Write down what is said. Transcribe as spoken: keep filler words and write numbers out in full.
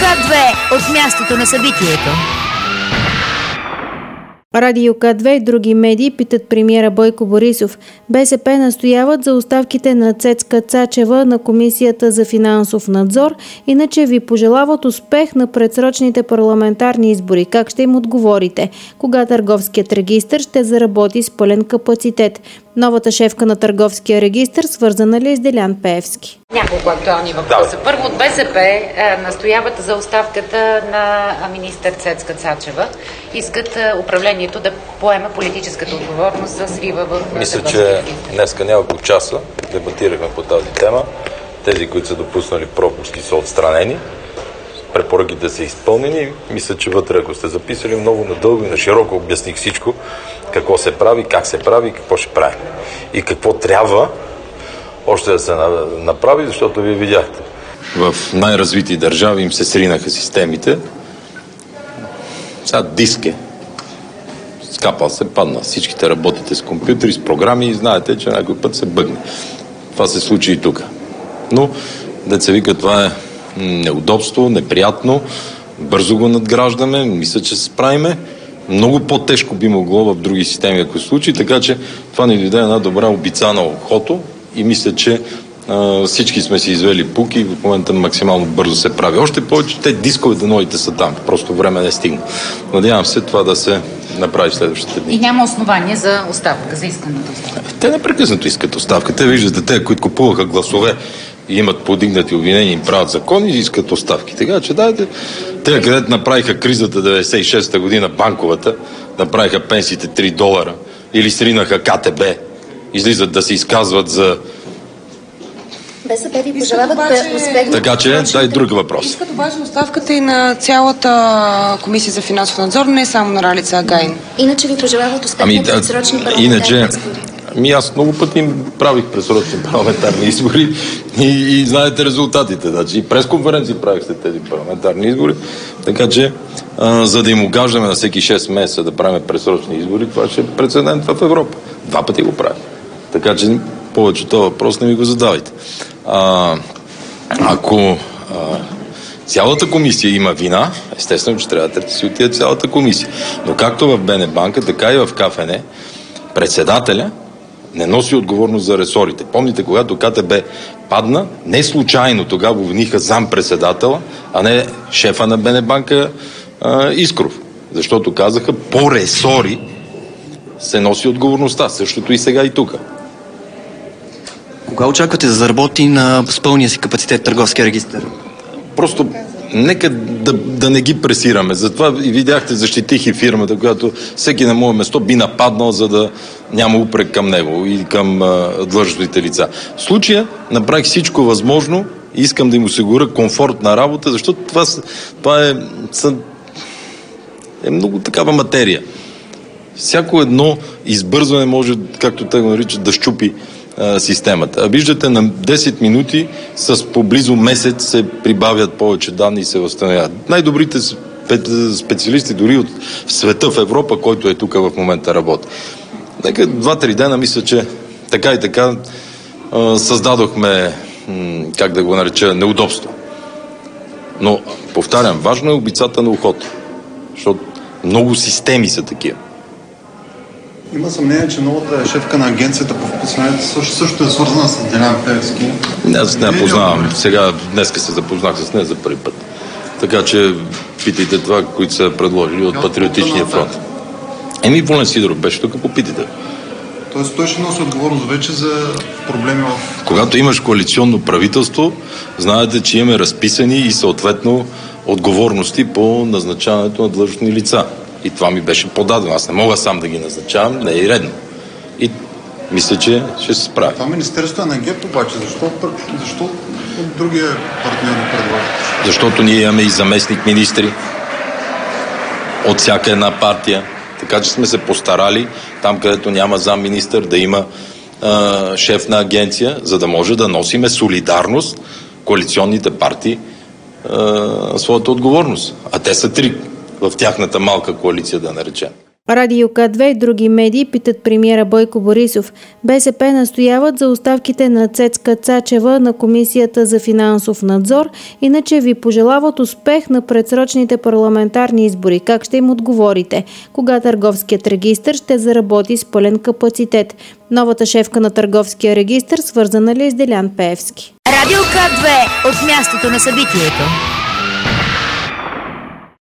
К две от мястото на събитието. Радио К две и други медии питат премиера Бойко Борисов. БСП настояват за оставките на Цецка Цачева на Комисията за финансов надзор, иначе ви пожелават успех на предсрочните парламентарни избори. Как ще им отговорите? Кога търговският регистър ще заработи с пълен капацитет? Новата шефка на търговския регистър свързана ли е с Делян Пеевски? Няколко актуални въпроса. Да. Първо от БСП е, настояват за оставката на министър Цецка Цачева. Искат е, управлението да поема политическата отговорност за срива в Мисля, че днеска няколко часа дебатирахме по тази тема. Тези, които са допуснали пропуски, са отстранени. Препоръките са изпълнени. Мисля, че вътре, ако сте записали, много надълго и на широко обясних всичко, какво се прави, как се прави и какво ще прави. И какво трябва още да се направи, защото вие видяхте. В най-развити държави им се сринаха системите. Сега диск е. Скапал се, падна. Всичките работите с компютри, с програми и знаете, че някой път се бъгне. Това се случи и тук. Но, деца вика, това е неудобство, неприятно, бързо го надграждаме, мисля, че се справиме. Много по-тежко би могло в други системи, ако се случи, така че това ни дойде една добра обица на ухото и мисля, че а, всички сме си извели пуки и в момента максимално бързо се прави. Още повече те дисковете новите са там, просто време не стигна. Надявам се това да се направи следващите дни. И няма основание за оставка, за исканата оставка. Те непрекъснато искат оставка. Те виждате, те, които купуваха гласове и имат подигнати обвинения, им правят закони и искат оставки. Така че дайте, те, където направиха кризата деветдесет и шеста година, банковата, направиха пенсиите три долара или сринаха К Т Б, излизат да се изказват за... БСП ви пожелават успех. Така че, дай друг въпрос. Искат обаче оставката и на цялата комисия за финансов надзор, не само на Ралица Агайн. Иначе ви пожелават успех ами, на предсрочни да, парламентарни иначе, избори. Ами аз много пъти им правих предсрочни парламентарни избори и, и знаете резултатите. Значи, и пресконференции правих след тези парламентарни избори, така че а, за да им угаждаме на всеки шест месеца да правим предсрочни избори, това ще е прецедент в Европа. Два пъти го правим. Така че повече този въпрос не ми го задавайте. А, ако а, цялата комисия има вина, естествено, че трябва да си отиде цялата комисия. Но както в БНБанка, така и в К Ф Н, председателя не носи отговорност за ресорите. Помните, когато К Т Б падна, не случайно тогава обвиниха зампредседателя, а не шефа на БНБанка а, Искров. Защото казаха, по ресори се носи отговорността. Същото и сега и тук. Кога очаквате да заработи на пълния си капацитет търговския регистър? Просто нека да, да не ги пресираме. Затова и видяхте, защитих и фирмата, която всеки на мое место би нападнал, за да няма упрек към него и към а, длъжностните лица. В случая направих всичко възможно и искам да им осигуря комфортна работа, защото това, това е, са, е много такава материя. Всяко едно избързване може, както те го наричат, да щупи а, системата. А виждате, на десет минути с поблизо месец се прибавят повече данни и се възстановяват. Най-добрите специалисти дори от света в Европа, който е тук в момента работи. Нека два-три дена, мисля, че така и така а, създадохме, м- как да го нареча, неудобство. Но, повтарям, важно е обицата на ухото, защото много системи са такива. Има съмнение, че новата шефка на агенцията по вписването също, също е свързана с Делян Пеевски. Аз не я познавам. Сега, днеска се запознах с нея за първи път. Така че питайте това, които са предложили от Патриотичния фронт. Еми, Волен Сидоров беше тук, попитайте. Тоест той ще носи отговорност вече за проблеми в... Когато имаш коалиционно правителство, знаете, че имаме разписани и съответно отговорности по назначаването на длъжностни лица. И това ми беше подадено. Аз не мога сам да ги назначавам, не е редно. И мисля, че ще се справи. Това министерство е на ГЕРБ обаче. Защо, защо от другия партньор не предлага? Защото ние имаме и заместник министри от всяка една партия. Така че сме се постарали там, където няма замминистър, да има а, шеф на агенция, за да може да носиме солидарност коалиционните партии а, своята отговорност. А те са три в тяхната малка коалиция, да наречем. Радио К две и други медии питат премиера Бойко Борисов. БСП настояват за оставките на Цецка Цачева на Комисията за финансов надзор, иначе ви пожелават успех на предсрочните парламентарни избори. Как ще им отговорите? Кога Търговският регистър ще заработи с пълен капацитет? Новата шефка на Търговския регистър свързана ли е с Делян Пеевски? Радио К две от мястото на събитието.